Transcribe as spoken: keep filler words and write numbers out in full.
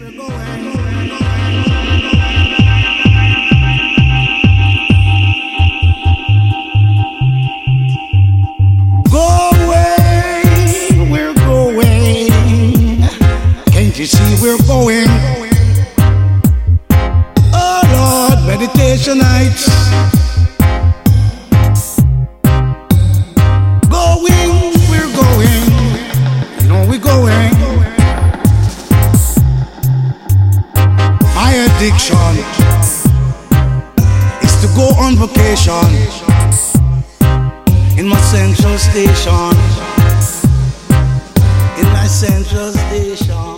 Going, we're going. Can't you see we're going? Oh Lord, meditation nights. Going, we're going. You know we're going. My addiction is to go on vacation in my central station, in my central station.